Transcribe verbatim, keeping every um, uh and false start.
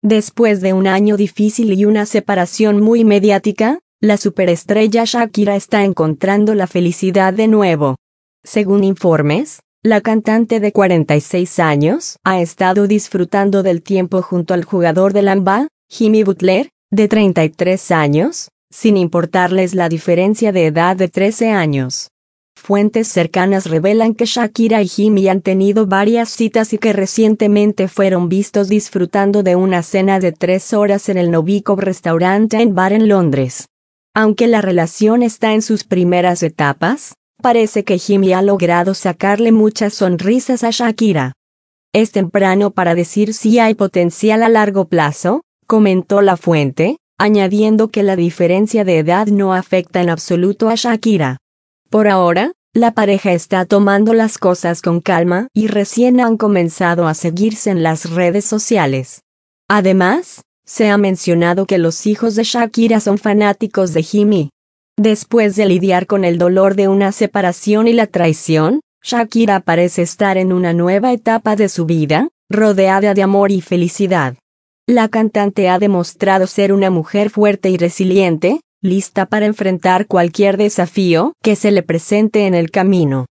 Después de un año difícil y una separación muy mediática, la superestrella Shakira está encontrando la felicidad de nuevo. Según informes, la cantante de cuarenta y seis años ha estado disfrutando del tiempo junto al jugador del N B A, Jimmy Butler, de treinta y tres años, sin importarles la diferencia de edad de trece años. Fuentes cercanas revelan que Shakira y Jimmy han tenido varias citas y que recientemente fueron vistos disfrutando de una cena de tres horas en el Novikov Restaurant and Bar en Londres. Aunque la relación está en sus primeras etapas, parece que Jimmy ha logrado sacarle muchas sonrisas a Shakira. Es temprano para decir si hay potencial a largo plazo, comentó la fuente, añadiendo que la diferencia de edad no afecta en absoluto a Shakira. Por ahora, la pareja está tomando las cosas con calma y recién han comenzado a seguirse en las redes sociales. Además, se ha mencionado que los hijos de Shakira son fanáticos de Jimmy. Después de lidiar con el dolor de una separación y la traición, Shakira parece estar en una nueva etapa de su vida, rodeada de amor y felicidad. La cantante ha demostrado ser una mujer fuerte y resiliente, lista para enfrentar cualquier desafío que se le presente en el camino.